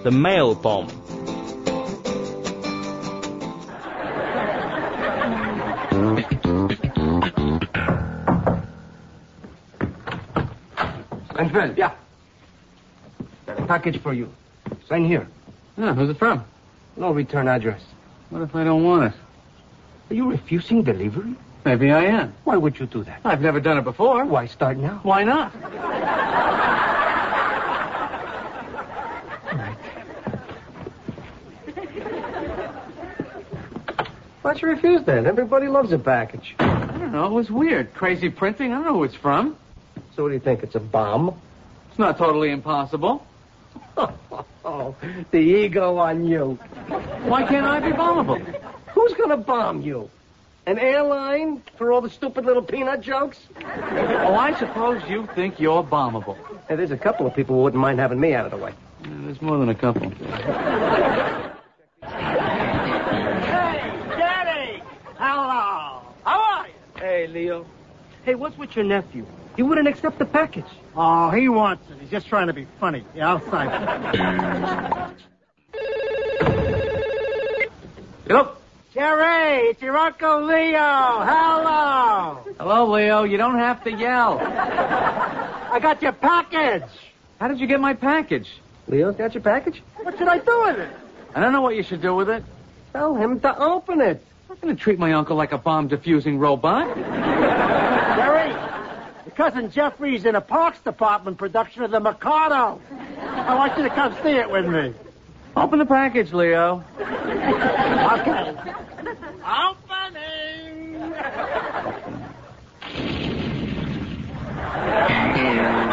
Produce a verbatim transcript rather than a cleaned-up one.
the mail bomb. Seinfeld, yeah. Got a package for you. Sign here. Oh, who's it from? No return address. What if I don't want it? Are you refusing delivery? Maybe I am. Why would you do that? I've never done it before. Why start now? Why not? Why'd you refuse then? Everybody loves a package. I don't know. It was weird. Crazy printing. I don't know who it's from. So what do you think? It's a bomb? It's not totally impossible. Oh, the ego on you. Why can't I be bombable? Who's going to bomb you? An airline for all the stupid little peanut jokes? Oh, I suppose you think you're bombable. Hey, there's a couple of people who wouldn't mind having me out of the way. Yeah, there's more than a couple. Hello. How are you? Hey, Leo. Hey, what's with your nephew? He wouldn't accept the package. Oh, he wants it. He's just trying to be funny. Yeah, I'll sign it. Yep. Jerry, it's your Uncle Leo. Hello. Hello, Leo. You don't have to yell. I got your package. How did you get my package? Leo's got your package? What should I do with it? I don't know what you should do with it. Tell him to open it. I'm not going to treat my uncle like a bomb-diffusing robot. Jerry, your cousin Jeffrey's in a Parks Department production of The Mikado. I want you to come see it with me. Open the package, Leo. Okay. Opening.